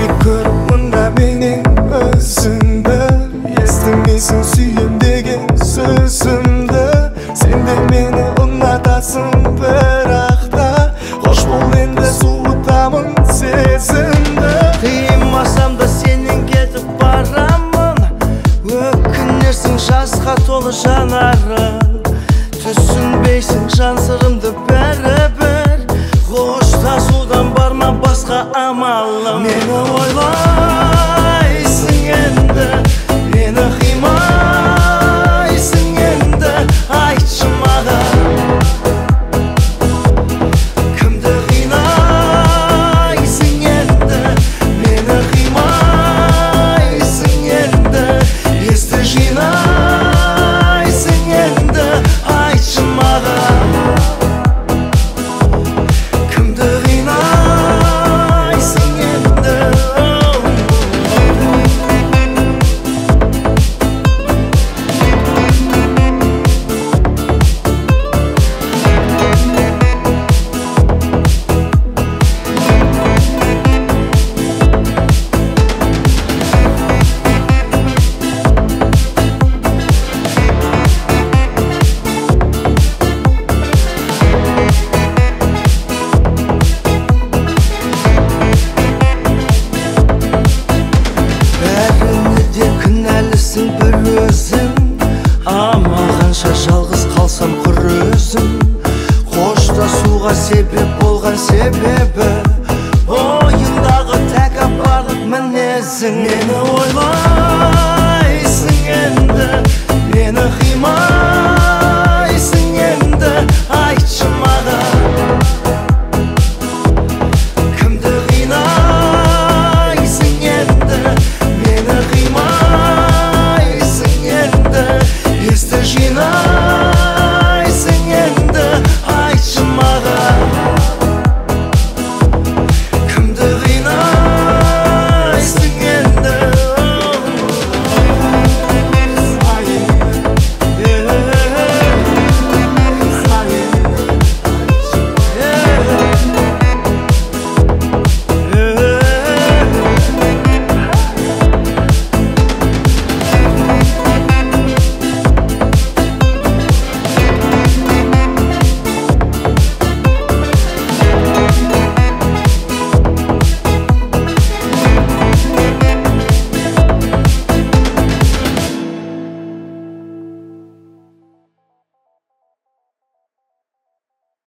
Мында менен өзіңді естімейсің сүйем деген сөзімді. Сен де мені ұнатасың бірақ та қош бол енді суытамын сезімді. Қимасам да сенен кетіп барамын, өкінерсің жасқа толы жанарың. Түсінбейсің жан сырымды бәрібір, қоштасудан бар ма басқа амалым. Мені ойлайсың енді, мені қимайсың енді, айтшы маған кімді қинайсың енді, мені қимайсың енді, есті жинайсың енді, айтшы маған кімді қинайсың енді. Кінәлісің бір өзің, амалғанша жалғыз қалсам құр өзім. Қоштасуға себеп болған себебі ойыңдағы тәкаппарлық мінезің. Мені